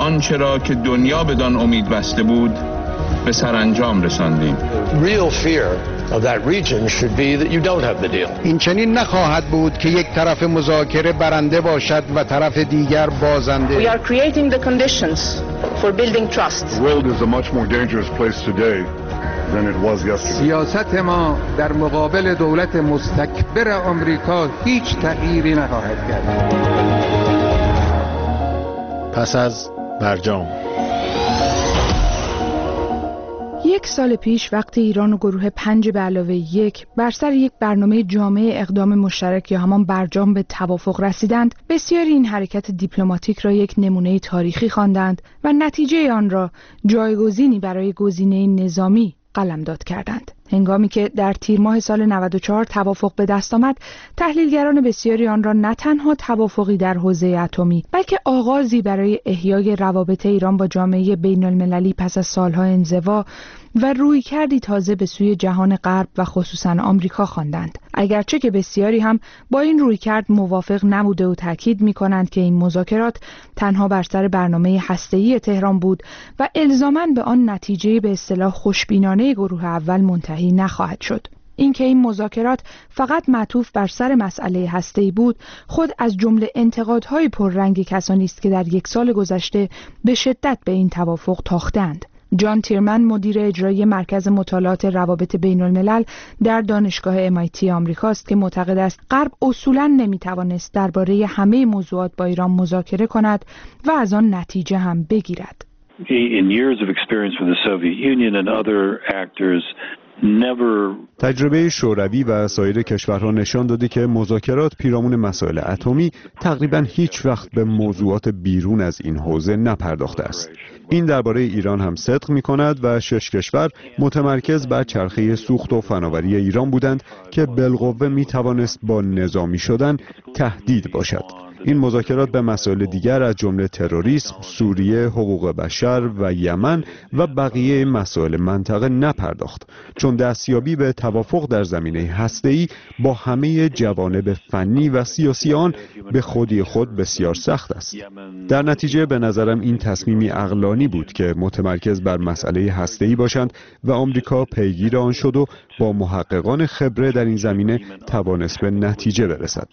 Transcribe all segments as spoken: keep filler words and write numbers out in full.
آنچه را که دنیا بدان امید بسته بود به سرانجام رساندیم. این چنین نخواهد بود که یک طرف مذاکره برنده باشد و طرف دیگر بازنده. We are creating the conditions for building trust. The world is a much more dangerous place today than it was yesterday. سیاست ما در مقابل دولت مستکبر آمریکا هیچ تغییری نخواهد کرد. پس از برجام. یک سال پیش وقتی ایران و گروه پنج به علاوه یک بر سر یک برنامه جامع اقدام مشترک یا همان برجام به توافق رسیدند، بسیاری این حرکت دیپلماتیک را یک نمونه تاریخی خواندند و نتیجه آن را جایگزینی برای گزینه نظامی قلمداد کردند. هنگامی که در تیر ماه سال نود و چهار توافق به دست آمد، تحلیلگران بسیاری آن را نه تنها توافقی در حوزه اتمی، بلکه آغازی برای احیای روابط ایران با جامعه بین المللی پس از سالها انزوا و رویکردی تازه به سوی جهان غرب و خصوصا آمریکا خواندند. اگرچه که بسیاری هم با این رویکرد موافق نبوده و تاکید می‌کنند که این مذاکرات تنها بر سر برنامه هسته‌ای تهران بود و الزاماً به آن نتیجه به اصطلاح خوشبینانه گروه اول منتهی نخواهد شد. اینکه این مذاکرات فقط معطوف بر سر مسئله هسته‌ای بود، خود از جمله انتقادهای پررنگ کسانی است که در یک سال گذشته به شدت به این توافق تاختند. جان تیرمن، مدیر اجرایی مرکز مطالعات روابط بین الملل در دانشگاه ام آی تی آمریکاست که معتقد است غرب اصولاً نمیتوانست درباره همه موضوعات با ایران مذاکره کند و از آن نتیجه هم بگیرد. In years of experience with the Soviet Union and other actors, never... تجربه شوروی و سایر کشورها نشان داده که مذاکرات پیرامون مسائل اتمی تقریباً هیچ وقت به موضوعات بیرون از این حوزه نپرداخته است. این درباره ایران هم صدق می کند و شش کشور متمرکز بر چرخه سوخت و فناوری ایران بودند که بالقوه می توانست با نظامی شدن تهدید باشد. این مذاکرات به مسائل دیگر از جمله تروریسم، سوریه، حقوق بشر و یمن و بقیه مسائل منطقه نپرداخت، چون دستیابی به توافق در زمینه هسته‌ای با همه جوانب فنی و سیاسی آن به خودی خود بسیار سخت است. در نتیجه به نظرم این تصمیمی عقلانی بود که متمرکز بر مسئله هسته‌ای باشند و آمریکا پیگیر آن شد و با محققان خبره در این زمینه توانست به نتیجه برسد.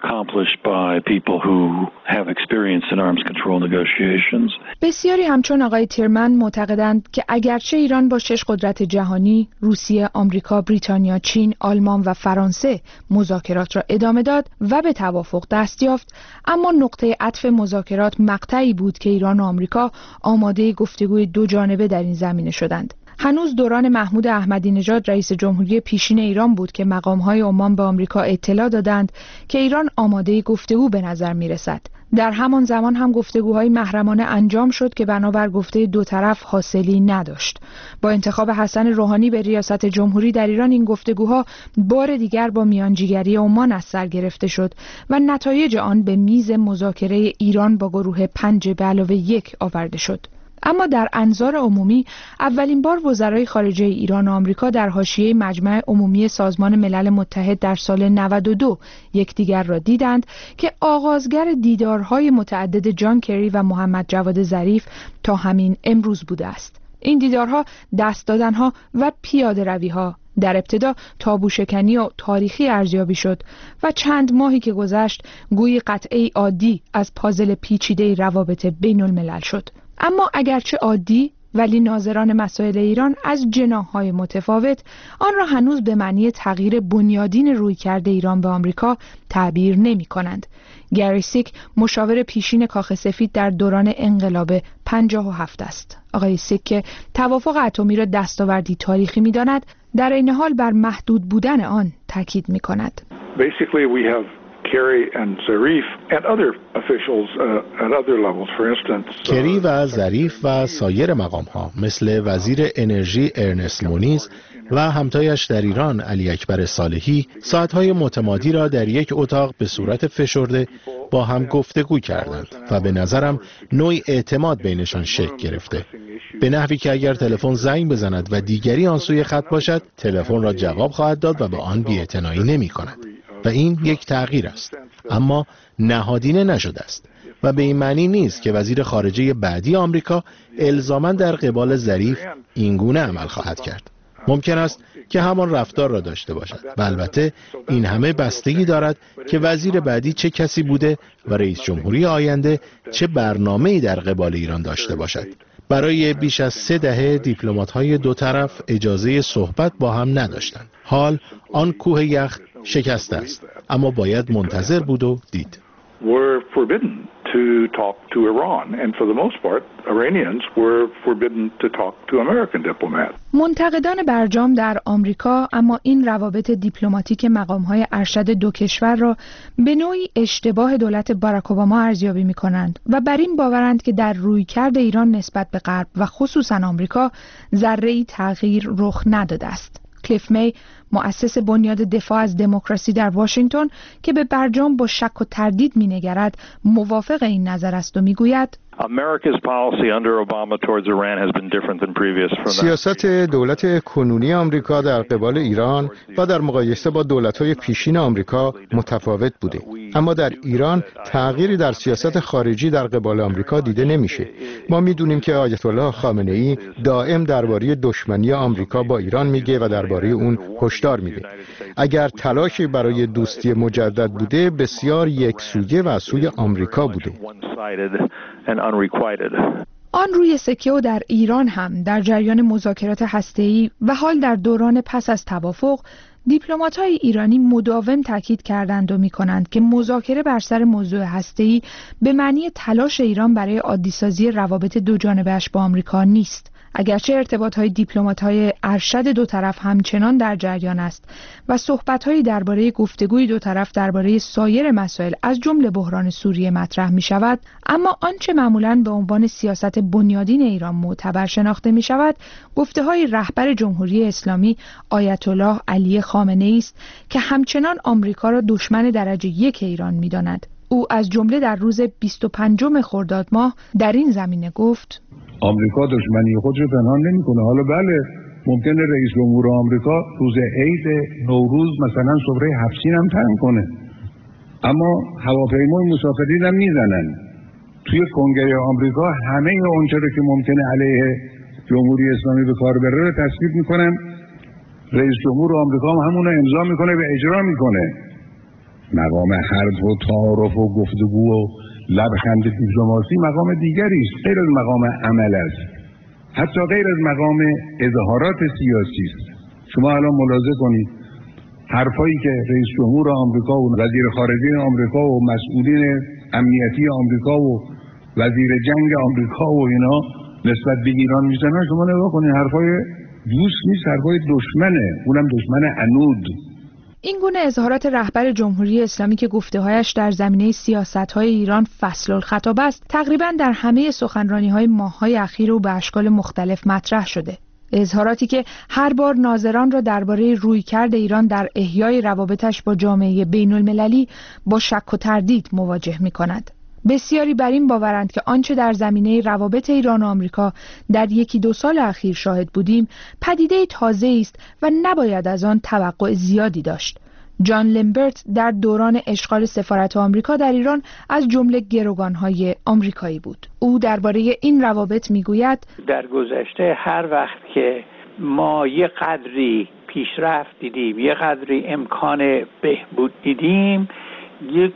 who have experience in arms control negotiations. بسیاری همچون آقای تیرمن معتقدند که اگرچه ایران با شش قدرت جهانی، روسیه، آمریکا، بریتانیا، چین، آلمان و فرانسه مذاکرات را ادامه داد و به توافق دست یافت، اما نقطه عطف مذاکرات مقطعی بود که ایران و آمریکا آماده گفتگوی دو جانبه در این زمینه شدند. هنوز دوران محمود احمدی نژاد رئیس جمهوری پیشین ایران بود که مقام‌های عمان به آمریکا اطلاع دادند که ایران آماده گفتگو به نظر می‌رسد. در همان زمان هم گفتگوهای محرمانه انجام شد که بنابر گفته دو طرف حاصلی نداشت. با انتخاب حسن روحانی به ریاست جمهوری در ایران، این گفتگوها بار دیگر با میانجیگری عمان از سر گرفته شد و نتایج آن به میز مذاکره ایران با گروه پنج به علاوه یک آورده شد. اما در انظار عمومی اولین بار وزرای خارجه ایران و آمریکا در حاشیه مجمع عمومی سازمان ملل متحد در سال نود و دو یکدیگر را دیدند که آغازگر دیدارهای متعدد جان کری و محمد جواد ظریف تا همین امروز بوده است. این دیدارها، دست دادنها و پیاده رویها در ابتدا تابوشکنی و تاریخی ارزیابی شد و چند ماهی که گذشت گویی قطعه عادی از پازل پیچیده روابط بین الملل شد. اما اگرچه عادی، ولی ناظران مسائل ایران از جناح‌های متفاوت آن را هنوز به معنی تغییر بنیادین رویکرد ایران به آمریکا تعبیر نمی‌کنند. گری سیک، مشاور پیشین کاخ سفید در دوران انقلاب پنجاه و هفت است. آقای سیک که توافق اتمی را دستاوردی تاریخی می‌داند، در این حال بر محدود بودن آن تاکید می‌کند. Basically we have Kerry and Zarif and other officials uh, at other levels, for instance. کری و ظریف و سایر مقام‌ها مثل وزیر انرژی ارنست مونیز و همتایش در ایران علی اکبر صالحی ساعتهای متمادی را در یک اتاق به صورت فشرده با هم گفتگو کردند و به نظرم نوعی اعتماد بینشان شکل گرفته، به نحوی که اگر تلفن زنگ بزند و دیگری آن سوی خط باشد، تلفن را جواب خواهد داد و به آن بی‌اعتنایی نمی‌کند. و این یک تغییر است، اما نهادینه نشده است. و به این معنی نیست که وزیر خارجه بعدی آمریکا الزاماً در قبال ظریف اینگونه عمل خواهد کرد. ممکن است که همان رفتار را داشته باشد و البته این همه بستگی دارد که وزیر بعدی چه کسی بوده و رئیس جمهوری آینده چه برنامه‌ای در قبال ایران داشته باشد. برای بیش از سه دهه دیپلمات‌های دو طرف اجازه صحبت با هم نداشتند. حال آن کوه یخ شکسته است، اما باید منتظر بود و دید. were forbidden to talk to Iran, and for the most part, Iranians were forbidden to talk to American diplomats. منتقدان برجام در آمریکا اما این روابط دیپلماتیک مقام‌های ارشد دو کشور را به نوعی اشتباه دولت باراک اوباما ارزیابی می‌کنند و بر این باورند که در رویکرد ایران نسبت به غرب و خصوصاً آمریکا ذره‌ای تغییر رخ نداده است. کلیف می، مؤسس بنیاد دفاع از دموکراسی در واشنگتن که به برجام با شک و تردید می‌نگرد، موافق این نظر است و می‌گوید سیاست دولت کنونی آمریکا در قبال ایران و در مقایسه با دولت‌های پیشین آمریکا متفاوت بوده، اما در ایران تغییری در سیاست خارجی در قبال آمریکا دیده نمیشه. ما میدونیم که آیت الله خامنه‌ای دائم درباره دشمنی آمریکا با ایران میگه و درباره اون هشدار میده. اگر تلاشی برای دوستی مجدد بوده، بسیار یکسویه و از سوی آمریکا بوده. آن روی سکه و در ایران هم در جریان مذاکرات هسته‌ای و حال در دوران پس از توافق، دیپلمات‌های ایرانی مداوم تاکید کردند و می‌کنند که مذاکره بر سر موضوع هسته‌ای به معنی تلاش ایران برای عادی‌سازی روابط دوجانبه‌اش با آمریکا نیست. اگرچه ارتباط‌های دیپلمات‌های ارشد دو طرف همچنان در جریان است و صحبت‌هایی درباره گفتگوی دو طرف درباره سایر مسائل از جمله بحران سوریه مطرح می‌شود، اما آنچه معمولاً به عنوان سیاست بنیادین ایران معتبر شناخته می‌شود، گفته‌های رهبر جمهوری اسلامی آیت الله علی خامنه‌ای است که همچنان آمریکا را دشمن درجه یک ایران می‌داند. او از جمله در روز بیست و پنجم خرداد ماه در این زمینه گفت: آمریکا دشمنی خود رو پنهان نمی‌کنه. حالا بله، ممکنه رئیس جمهور آمریکا روز عید نوروز مثلا سفره هفت‌سین هم تنگ کنه، اما هواپیمای مسافرین هم میزنن. توی کنگره آمریکا همه اونچه رو که ممکنه علیه جمهوری اسلامی به کار بره رو تصویب میکنن. رئیس جمهور آمریکا هم همون رو امضا میکنه و اجرا میکنه. مقام حرف و تعارف و گفتگو و لبخند دیپلماسی مقام دیگری است، غیر از مقام عمل است، حتی غیر از مقام اظهارات سیاسی است. شما الان ملاحظه کنید حرفایی که رئیس جمهور آمریکا و وزیر خارجه آمریکا و مسئولین امنیتی آمریکا و وزیر جنگ آمریکا و اینا نسبت به ایران میزنن، شما نگاه کنید حرفای دوست نیست، حرفای دشمنه، اونم دشمن عنود. این گونه اظهارات رهبر جمهوری اسلامی که گفته‌هایش در زمینه سیاست‌های ایران فصل الخطاب است، تقریباً در همه سخنرانی‌های ماه‌های اخیر او به اشکال مختلف مطرح شده. اظهاراتی که هر بار ناظران را درباره رویکرد ایران در احیای روابطش با جامعه بین‌المللی با شک و تردید مواجه می‌کند. بسیاری بر این باورند که آنچه در زمینه روابط ایران و آمریکا در یکی دو سال اخیر شاهد بودیم پدیده تازه‌ای است و نباید از آن توقع زیادی داشت. جان لمبرت در دوران اشغال سفارت آمریکا در ایران از جمله گروگان‌های آمریکایی بود. او درباره این روابط میگوید: در گذشته هر وقت که ما یه قدری پیشرفت دیدیم، یه قدری امکان بهبود دیدیم، یک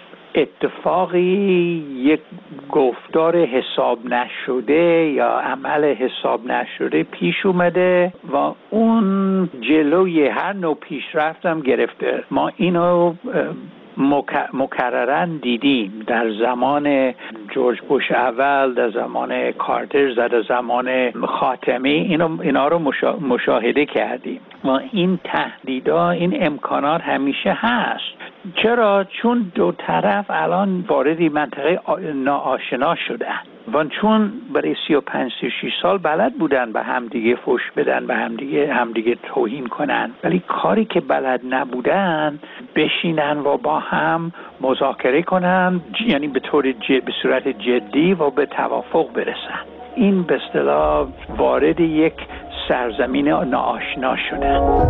اتفاقی، یک گفتار حساب نشده یا عمل حساب نشده پیش اومده و اون جلوی هر نوع پیشرفت هم گرفته. ما اینو مکررن دیدیم در زمان جورج بوش اول، در زمان کارتر، در زمان خاتمی، اینو اینا رو مشاهده کردیم و این تهدیدها، این امکانات همیشه هست. چرا؟ چون دو طرف الان وارد منطقه ناآشنا شدن و چون برای سی و پنج سی و شش سال بلد بودن به همدیگه فوش بدن، به همدیگه همدیگه توهین کنن، ولی کاری که بلد نبودن بشینن و با هم مذاکره کنن، یعنی به طور جد، به صورت جدی و به توافق برسن. این به اصطلاح وارد یک سرزمین ناآشنا شدن.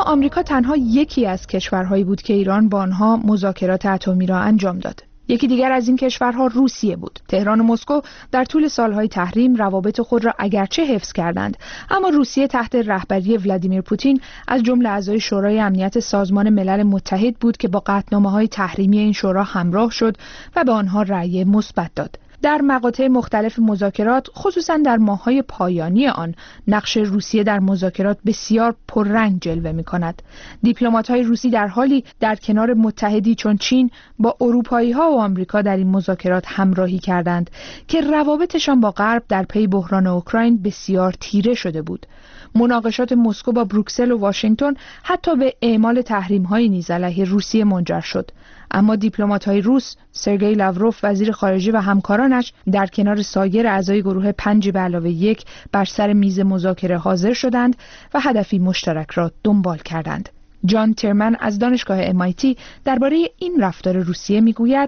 اما آمریکا تنها یکی از کشورهایی بود که ایران با آنها مذاکرات اتمی را انجام داد. یکی دیگر از این کشورها روسیه بود. تهران و مسکو در طول سالهای تحریم روابط خود را اگرچه حفظ کردند، اما روسیه تحت رهبری ولادیمیر پوتین از جمله اعضای شورای امنیت سازمان ملل متحد بود که با قطعنامه‌های تحریمی این شورا همراه شد و به آنها رأی مثبت داد. در مقاطع مختلف مذاکرات، خصوصا در ماه‌های پایانی آن، نقش روسیه در مذاکرات بسیار پررنگ جلوه می‌کند. دیپلمات‌های روسی در حالی در کنار متحدی چون چین با اروپایی‌ها و آمریکا در این مذاکرات همراهی کردند که روابطشان با غرب در پی بحران اوکراین بسیار تیره شده بود. مناقشات مسکو با بروکسل و واشنگتن حتی به اعمال تحریم‌های نیز علیه روسیه منجر شد. اما دیپلمات‌های روس، سرگئی لاوروف وزیر خارجه و همکارانش در کنار سایر اعضای گروه پنج به علاوه یک بر سر میز مذاکره حاضر شدند و هدفی مشترک را دنبال کردند. جان تیرمن از دانشگاه ام آی تی درباره این رفتار روسیه میگوید: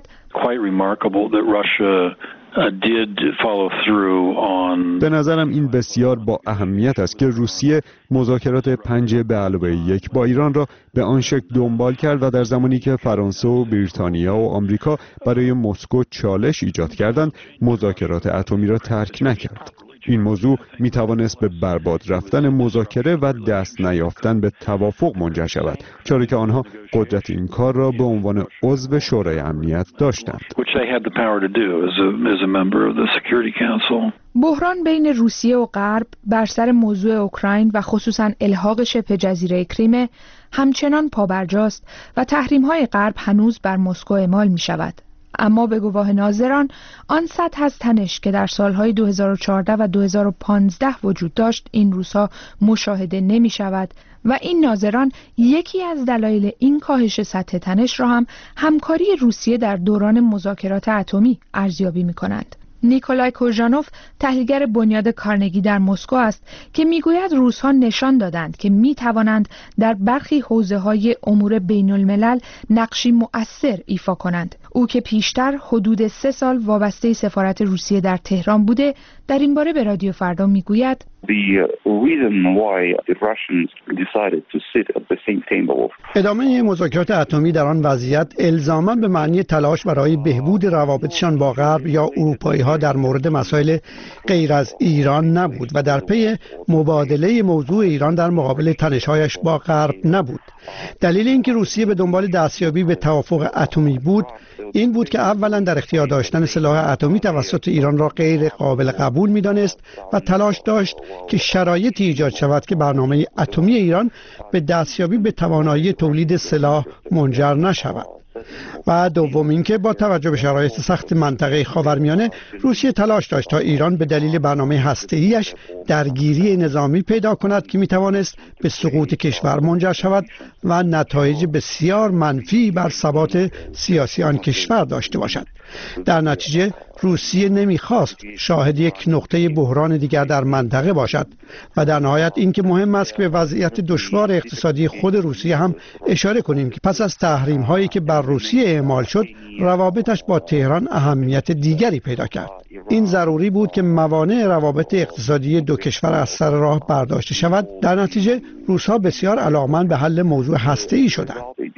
به نظرم این بسیار با اهمیت است که روسیه مذاکرات پنج به علاوه یک با ایران را به آن شکل دنبال کرد و در زمانی که فرانسه و بریتانیا و آمریکا برای مسکو چالش ایجاد کردند، مذاکرات اتمی را ترک نکرد. این موضوع می توانست به برباد رفتن مذاکره و دست نیافتن به توافق منجر شود، چرا که آنها قدرت این کار را به عنوان عضو شورای امنیت داشتند. بحران بین روسیه و غرب بر سر موضوع اوکراین و خصوصاً الحاق شبه جزیره کریم همچنان پابرجاست و تحریم‌های غرب هنوز بر مسکو اعمال می‌شود. اما به گواه ناظران، آن سطح از تنش که در سالهای دو هزار و چهارده و دو هزار و پانزده وجود داشت این روزها مشاهده نمی شود و این ناظران یکی از دلایل این کاهش سطح تنش را هم همکاری روسیه در دوران مذاکرات اتمی ارزیابی می کنند. نیکولای کوژانوف تحلیلگر بنیاد کارنگی در مسکو است که میگوید روس‌ها نشان دادند که میتوانند در برخی حوزه‌های امور بین الملل نقشی مؤثر ایفا کنند. او که پیشتر حدود سه سال وابسته سفارت روسیه در تهران بوده، در این باره به رادیو فردا میگوید: ادامه مذاکرات اتمی در آن وضعیت الزاما به معنی تلاش برای بهبود روابطشان با غرب یا اروپایی‌ها در مورد مسائل غیر از ایران نبود و در پی مبادله موضوع ایران در مقابل تنش‌هایش با غرب نبود. دلیل اینکه روسیه به دنبال دستیابی به توافق اتمی بود این بود که اولا در اختیار داشتن سلاح اتمی توسط ایران را غیر قابل قبول می‌دانست و تلاش داشت که شرایطی ایجاد شود که برنامه اتمی ایران به دستیابی به توانایی تولید سلاح منجر نشود. و دوم اینکه با توجه به شرایط سخت منطقه خاورمیانه روسیه تلاش داشت تا ایران به دلیل برنامه هسته‌ایش درگیری نظامی پیدا کند که میتوانست به سقوط کشور منجر شود و نتایج بسیار منفی بر ثبات سیاسی آن کشور داشته باشد. در نتیجه روسیه نمیخواست شاهد یک نقطه بحران دیگر در منطقه باشد و در نهایت اینکه مهم است که به وضعیت دشوار اقتصادی خود روسیه هم اشاره کنیم که پس از تحریم هایی که بر روسیه اعمال شد روابطش با تهران اهمیت دیگری پیدا کرد. این ضروری بود که موانع روابط اقتصادی دو کشور از سر راه برداشته شود. در نتیجه روس‌ها بسیار علاقمند به حل موضوع هسته‌ای شدند.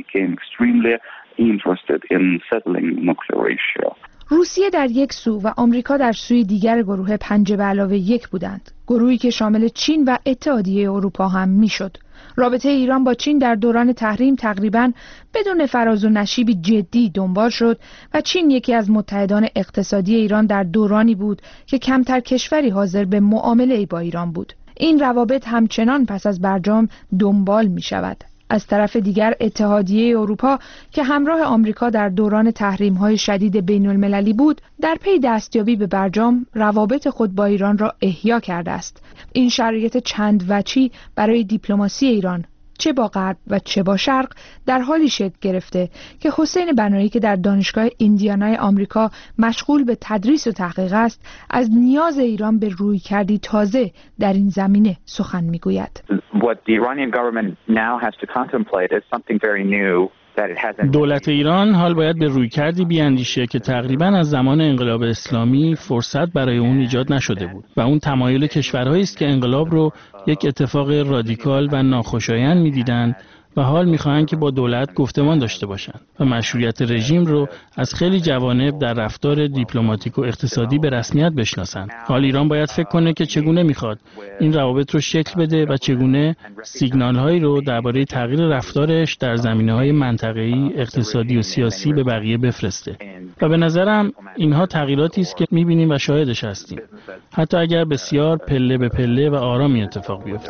روسیه در یک سو و آمریکا در سوی دیگر گروه پنج به علاوه یک بودند، گروهی که شامل چین و اتحادیه اروپا هم میشد. رابطه ایران با چین در دوران تحریم تقریباً بدون فراز و نشیبی جدی دنبال شد و چین یکی از متحدان اقتصادی ایران در دورانی بود که کمتر کشوری حاضر به معامله با ایران بود. این روابط همچنان پس از برجام دنبال می شود. از طرف دیگر اتحادیه اروپا که همراه آمریکا در دوران تحریم‌های شدید بین المللی بود، در پی دستیابی به برجام روابط خود با ایران را احیا کرده است. این شرایط چند وجهی برای دیپلماسی ایران چه با غرب و چه با شرق در حالی شکل گرفته که حسین بنایی که در دانشگاه ایندیانا آمریکا مشغول به تدریس و تحقیق است، از نیاز ایران به رویکردی تازه در این زمینه سخن میگوید. What the Iranian government now has to contemplate is something very new دولت ایران حال باید به رویکردی بیاندیشه که تقریباً از زمان انقلاب اسلامی فرصت برای اون ایجاد نشده بود و اون تمایل کشورهایی است که انقلاب رو یک اتفاق رادیکال و ناخوشایند می‌دیدند و حال می‌خواهند که با دولت گفتمان داشته باشند و مشروعیت رژیم رو از خیلی جوانب در رفتار دیپلماتیک و اقتصادی به رسمیت بشناسند. حال ایران باید فکر کنه که چگونه می‌خواد این روابط رو شکل بده و چگونه سیگنال‌هایی رو درباره تغییر رفتارش در زمینه‌های منطقه‌ای، اقتصادی و سیاسی به بقیه بفرسته. و به نظرم اینها تغییراتی است که می‌بینیم و شاهدش هستیم. حتی اگر بسیار پله به پله و آرامی اتفاق بیفته.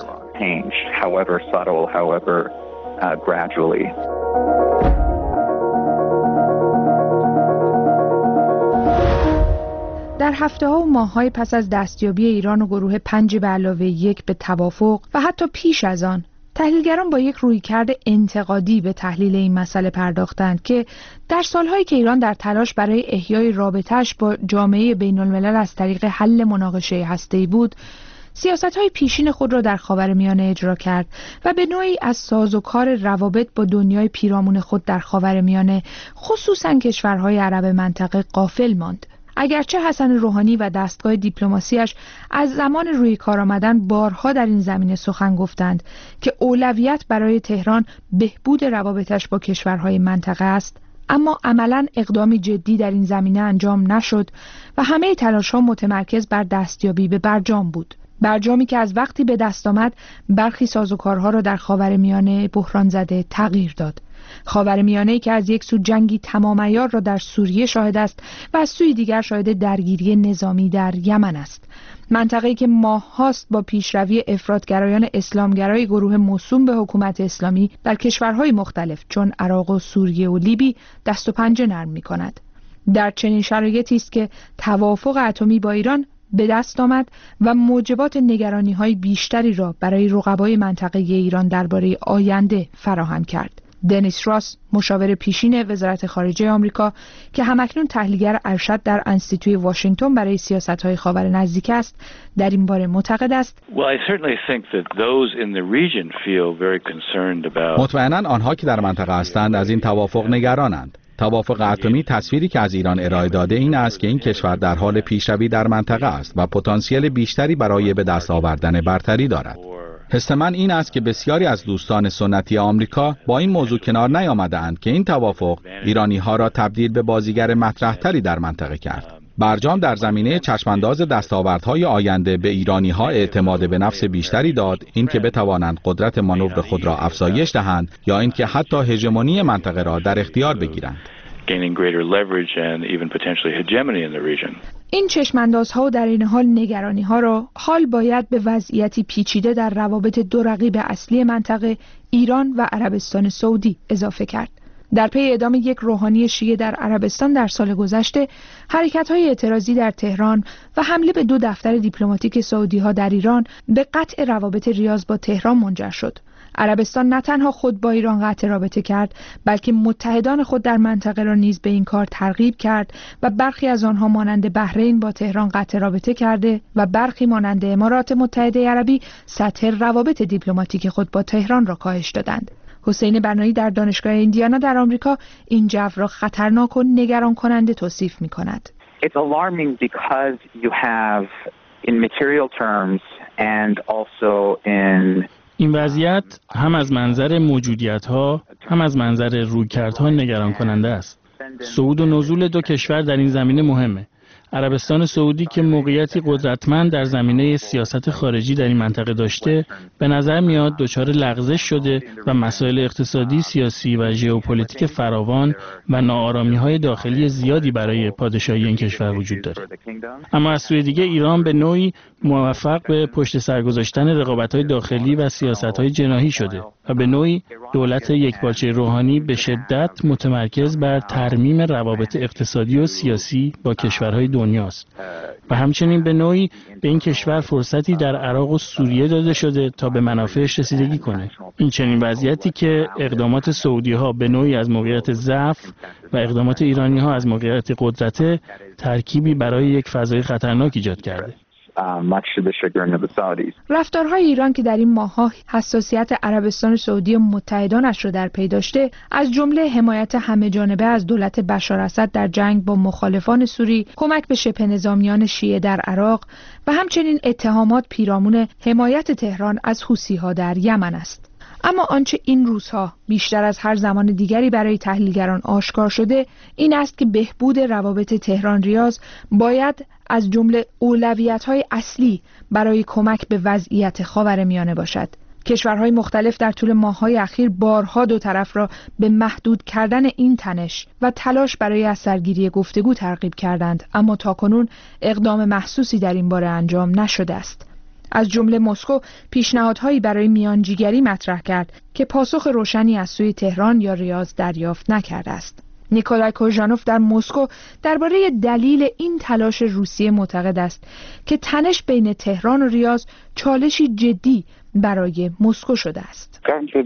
Uh, gradually. در هفته ها و ماه های پس از دستیابی ایران و گروه پنج به علاوه یک به توافق و حتی پیش از آن، تحلیلگران با یک رویکرد انتقادی به تحلیل این مسئله پرداختند که در سالهایی که ایران در تلاش برای احیای رابطه‌اش با جامعه بین الملل از طریق حل مناقشه هسته‌ای بود، سیاست‌های پیشین خود را در خاورمیانه اجرا کرد و به نوعی از سازوکار روابط با دنیای پیرامون خود در خاورمیانه، خصوصاً کشورهای عرب منطقه، غافل ماند. اگرچه حسن روحانی و دستگاه دیپلماسیش از زمان روی کار آمدن بارها در این زمینه سخن گفتند که اولویت برای تهران بهبود روابطش با کشورهای منطقه است، اما عملاً اقدامی جدی در این زمینه انجام نشد و همه تلاش‌ها متمرکز بر دستیابی به برجام بود. برجامی که از وقتی به دست آمد برخی سازوکارها را در خاورمیانه بحران زده تغییر داد. خاورمیانه‌ای که از یک سو جنگی تمام عیار را در سوریه شاهد است و از سوی دیگر شاهد درگیری نظامی در یمن است. منطقه‌ای که ماه‌هاست با پیشروی افراطگرایان اسلامگرای گروه موسوم به حکومت اسلامی در کشورهای مختلف چون عراق و سوریه و لیبی دست و پنجه نرم می‌کند. در چنین شرایطی است که توافق اتمی با ایران به دست آمد و موجبات نگرانی‌های بیشتری را برای رقبای منطقه ایران درباره آینده فراهم کرد. دنیس راس، مشاور پیشین وزارت خارجه آمریکا که همکنون تحلیلگر ارشد در انستیتوی واشنگتن برای سیاست‌های خاور نزدیک است، در این باره معتقد است: مطمئناً آنها که در منطقه هستند از این توافق نگرانند. توافق اتمی تصویری که از ایران ارائه داده این است که این کشور در حال پیشروی در منطقه است و پتانسیل بیشتری برای به دست آوردن برتری دارد. حس من این است که بسیاری از دوستان سنتی آمریکا با این موضوع کنار نیامده‌اند که این توافق ایرانی‌ها را تبدیل به بازیگر مطرح‌تری در منطقه کرد. برجام در زمینه چشمانداز دستاوردهای آینده به ایرانی‌ها اعتماد به نفس بیشتری داد، این که بتوانند قدرت مانور خود را افزایش دهند یا اینکه حتی هژمونی منطقه را در اختیار بگیرند. این چشماندازها و در این حال نگرانی‌ها را حال باید به وضعیتی پیچیده در روابط دو رقیب اصلی منطقه، ایران و عربستان سعودی، اضافه کرد. در پی اعدام یک روحانی شیعه در عربستان در سال گذشته، حرکت‌های اعتراضی در تهران و حمله به دو دفتر دیپلماتیک سعودی‌ها در ایران به قطع روابط ریاض با تهران منجر شد. عربستان نه تنها خود با ایران قطع رابطه کرد، بلکه متحدان خود در منطقه را نیز به این کار ترغیب کرد و برخی از آنها مانند بحرین با تهران قطع رابطه کرده و برخی مانند امارات متحده عربی سطح روابط دیپلماتیک خود با تهران را کاهش دادند. حسین بنایی در دانشگاه ایندیانا در آمریکا این جو را خطرناک و نگران کننده توصیف می کند. It's alarming because you have in material terms and also in این وضعیت هم از منظر موجودیت‌ها هم از منظر رویکردها نگران کننده است. صعود و نزول دو کشور در این زمینه مهمه. عربستان سعودی که موقعیتی قدرتمند در زمینه سیاست خارجی در این منطقه داشته، به نظر میاد دچار لغزش شده و مسائل اقتصادی، سیاسی و ژئوپلیتیک فراوان و ناآرامی‌های داخلی زیادی برای پادشاهی این کشور وجود داره. اما از سوی دیگه ایران به نوعی موفق به پشت سر گذاشتن رقابت‌های داخلی و سیاست‌های جناحی شده و به نوعی دولت یکپارچه روحانی به شدت متمرکز بر ترمیم روابط اقتصادی و سیاسی با کشورهای دنیاست و همچنین به نوعی به این کشور فرصتی در عراق و سوریه داده شده تا به منافعش رسیدگی کنه. این چنین وضعیتی که اقدامات سعودی‌ها به نوعی از موقعیت ضعف و اقدامات ایرانی‌ها از موقعیت قدرت، ترکیبی برای یک فضای خطرناک ایجاد کرده. رفتارهای ایران که در این ماه‌ها حساسیت عربستان سعودی و متحدانش را در پی داشته، از جمله حمایت همه‌جانبه از دولت بشار اسد در جنگ با مخالفان سوری، کمک به شبه نظامیان شیعه در عراق و همچنین اتهامات پیرامون حمایت تهران از حوثی‌ها در یمن است. اما آنچه این روزها بیشتر از هر زمان دیگری برای تحلیلگران آشکار شده این است که بهبود روابط تهران ریاض باید از جمله اولویت‌های اصلی برای کمک به وضعیت خاورمیانه باشد. کشورهای مختلف در طول ماه‌های اخیر بارها دو طرف را به محدود کردن این تنش و تلاش برای از سرگیری گفتگو ترغیب کردند، اما تاکنون اقدام محسوسی در این باره انجام نشده است. از جمله مسکو پیشنهادهایی برای میانجیگری مطرح کرد که پاسخ روشنی از سوی تهران یا ریاض دریافت نکرده است. نیکولای کوژانوف در مسکو درباره دلیل این تلاش روسیه معتقد است که تنش بین تهران و ریاض چالشی جدی برای مسکو شده است.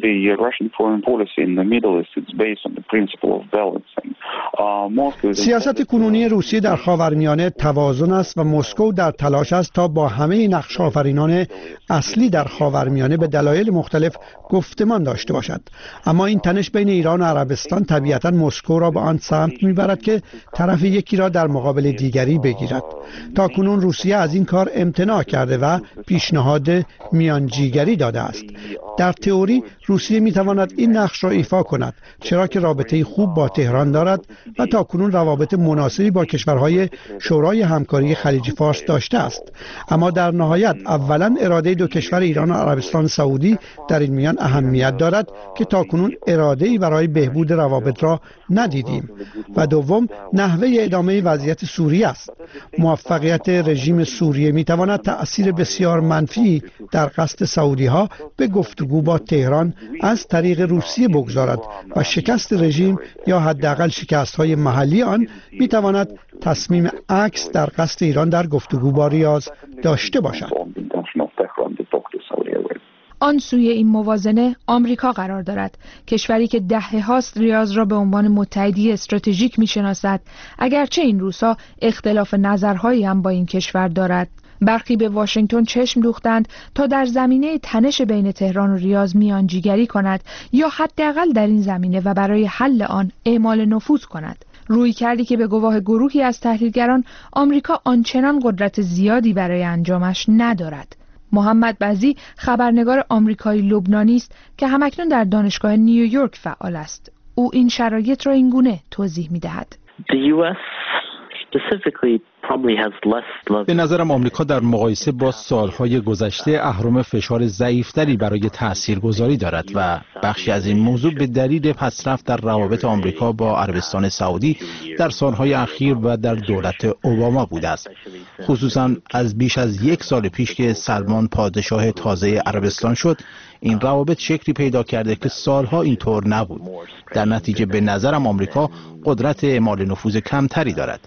سیاست کنونی روسیه در خاورمیانه توازن است و مسکو در تلاش است تا با همه نقش آفرینان اصلی در خاورمیانه به دلایل مختلف گفتمان داشته باشد. اما این تنش بین ایران و عربستان طبیعتاً مسکو را به آن سمت میبرد که طرف یکی را در مقابل دیگری بگیرد. تاکنون روسیه از این کار امتناع کرده و پیشنهاد میانجیگری داده است. در تئوری روسیه میتواند این نقش را ایفا کند، چرا که رابطه خوب با تهران دارد و تاکنون روابط مناسبی با کشورهای شورای همکاری خلیج فارس داشته است. اما در نهایت اولا اراده دو کشور ایران و عربستان سعودی در این میان اهمیت دارد که تاکنون اراده‌ای برای بهبود روابط را ندیدیم، و دوم نحوه ادامه وضعیت سوریه است. موفقیت رژیم سوریه میتواند تأثیر بسیار منفی در قصد سعودی ها به گفتگو با تهران از طریق روسیه بگذارد و شکست رژیم یا حداقل شکست های محلی آن میتواند تصمیم عکس در قصد ایران در گفتگو با ریاض داشته باشد. آن سوی این موازنه آمریکا قرار دارد، کشوری که دهه هاست ریاض را به عنوان متحدی استراتژیک میشناسد، اگرچه این روزها اختلاف نظرهایی هم با این کشور دارد. برخی به واشنگتن چشم دوختند تا در زمینه تنش بین تهران و ریاض میانجیگری کند یا حداقل در این زمینه و برای حل آن اعمال نفوذ کند. روی کردی که به گواه گروهی از تحلیلگران آمریکا آنچنان قدرت زیادی برای انجامش ندارد. محمد بزی خبرنگار آمریکایی لبنانی است که همکنون در دانشگاه نیویورک فعال است. او این شرایط را این گونه توضیح می‌دهد. به نظرم آمریکا در مقایسه با سالهای گذشته اهرم فشار ضعیفتری برای تاثیرگذاری دارد و بخشی از این موضوع به دلیل پسرفت در روابط آمریکا با عربستان سعودی در سالهای اخیر و در دولت اوباما بوده است. خصوصا از بیش از یک سال پیش که سلمان پادشاه تازه عربستان شد، این روابط شکلی پیدا کرده که سالها اینطور نبود. در نتیجه به نظرم آمریکا قدرت اعمال نفوذ کمتری دارد.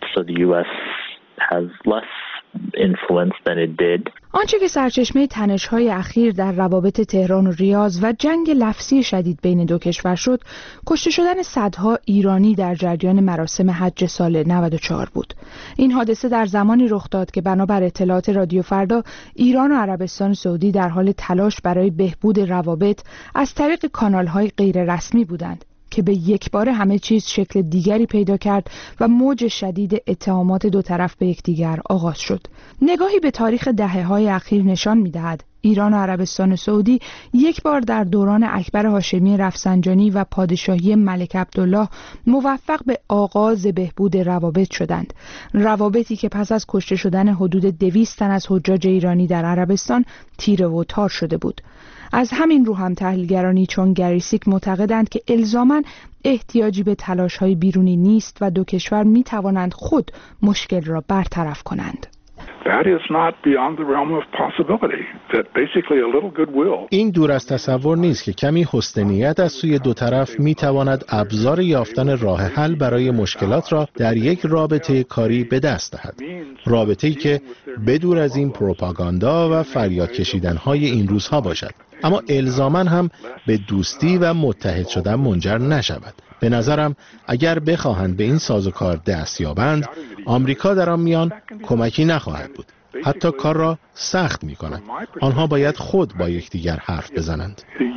آنچه که سرچشمه تنش‌های اخیر در روابط تهران و ریاض و جنگ لفظی شدید بین دو کشور شد، کشته شدن صدها ایرانی در جریان مراسم حج سال نود و چهار بود. این حادثه در زمانی رخ داد که بنابر اطلاعات رادیو فردا، ایران و عربستان سعودی در حال تلاش برای بهبود روابط از طریق کانال‌های غیر رسمی بودند که به یک بار همه چیز شکل دیگری پیدا کرد و موج شدید اتهامات دو طرف به یکدیگر آغاز شد. نگاهی به تاریخ دهه‌های اخیر نشان می‌دهد ایران و عربستان سعودی یک بار در دوران اکبر هاشمی رفسنجانی و پادشاهی ملک عبدالله موفق به آغاز بهبود روابط شدند. روابطی که پس از کشته شدن حدود دویست تن از حجاج ایرانی در عربستان تیره و تار شده بود. از همین رو هم تحلیلگرانی چون گریسیک معتقدند که الزاماً احتیاجی به تلاش‌های بیرونی نیست و دو کشور می‌توانند خود مشکل را برطرف کنند. این دور از تصور نیست که کمی حسن نیت از سوی دو طرف می‌تواند ابزار یافتن راه حل برای مشکلات را در یک رابطه کاری به دست دهد. رابطه‌ای که بدور از این پروپاگاندا و فریاد کشیدن‌های این روزها باشد، اما الزاماً هم به دوستی و متحد شدن منجر نشود. به نظرم اگر بخواهند به این سازوکار دست یابند، آمریکا در آن میان کمکی نخواهد بود. حتی کار را سخت می کند. آنها باید خود با یکدیگر حرف بزنند.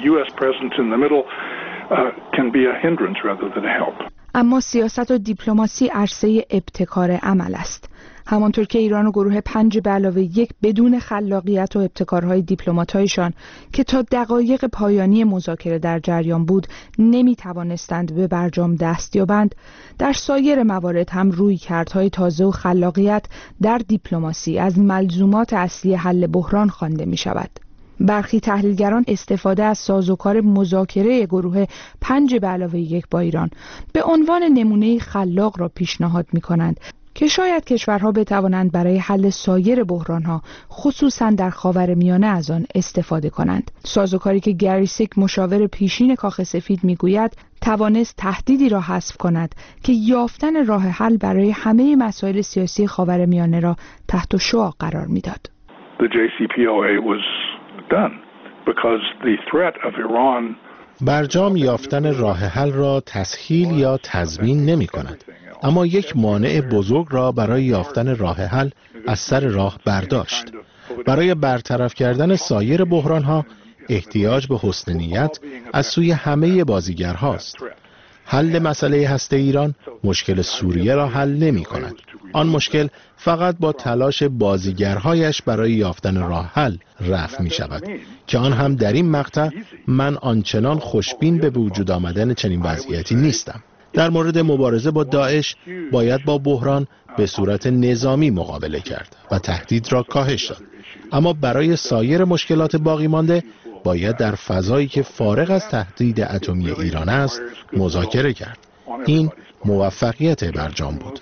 اما سیاست و دیپلماسی عرصه ابتکار عمل است. همانطور که ایران و گروه پنج به علاوه یک بدون خلاقیت و ابتکارهای دیپلمات‌هایشان که تا دقایق پایانی مذاکره در جریان بود نمی توانستند به برجام دست یابند، در سایر موارد هم رویکردهای تازه و خلاقیت در دیپلماسی از ملزومات اصلی حل بحران خوانده می شود. برخی تحلیلگران استفاده از سازوکار مذاکره گروه پنج به علاوه یک با ایران به عنوان نمونه خلاق را پیشنهاد می کنند که شاید کشورها بتوانند برای حل سایر بحرانها خصوصا در خاورمیانه از آن استفاده کنند. سازوکاری که گری سیک مشاور پیشین کاخ سفید میگوید توانست تهدیدی را حذف کند که یافتن راه حل برای همه مسائل سیاسی خاورمیانه را تحت شعاع قرار میداد. The J C P O A was done because the threat of Iran برجام یافتن راه حل را تسهیل یا تضمین نمی کند، اما یک مانع بزرگ را برای یافتن راه حل از سر راه برداشت. برای برطرف کردن سایر بحرانها احتیاج به حسن نیت از سوی همه بازیگرهاست. حل مسئله هسته ایران مشکل سوریه را حل نمی کند. آن مشکل فقط با تلاش بازیگرهایش برای یافتن راه حل رفع می شود که آن هم در این مقطع من آنچنان خوشبین به وجود آمدن چنین وضعیتی نیستم. در مورد مبارزه با داعش باید با بحران به صورت نظامی مقابله کرد و تهدید را کاهش داد، اما برای سایر مشکلات باقی مانده باید در فضایی که فارغ از تهدید اتمی ایران است مذاکره کرد. این موفقیت برجام بود.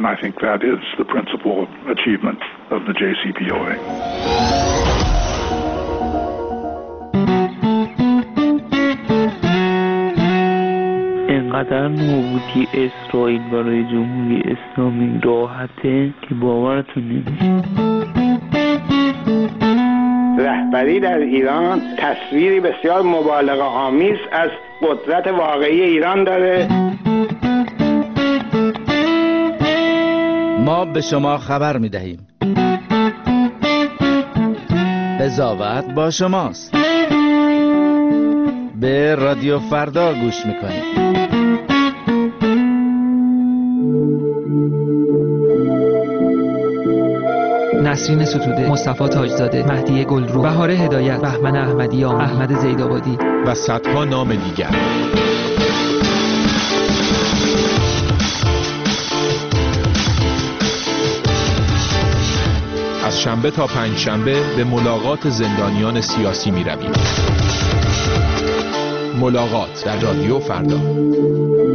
اینقدر نابودی اسرائیل برای جمهوری اسلامی راحته که باورتون نمیشه. رهبری در ایران تصویری بسیار مبالغه آمیز از قدرت واقعی ایران داره. ما به شما خبر میدهیم. قضاوت با شماست. به رادیو فردا گوش میکنید. نسرین ستوده، مصطفی تاجزاده، مهدی گلرو، بهار هدایت، بهمن احمدیان، احمد زیدآبادی و صدها نام دیگر. از شنبه تا پنج شنبه به ملاقات زندانیان سیاسی می رویم. ملاقات در رادیو فردا.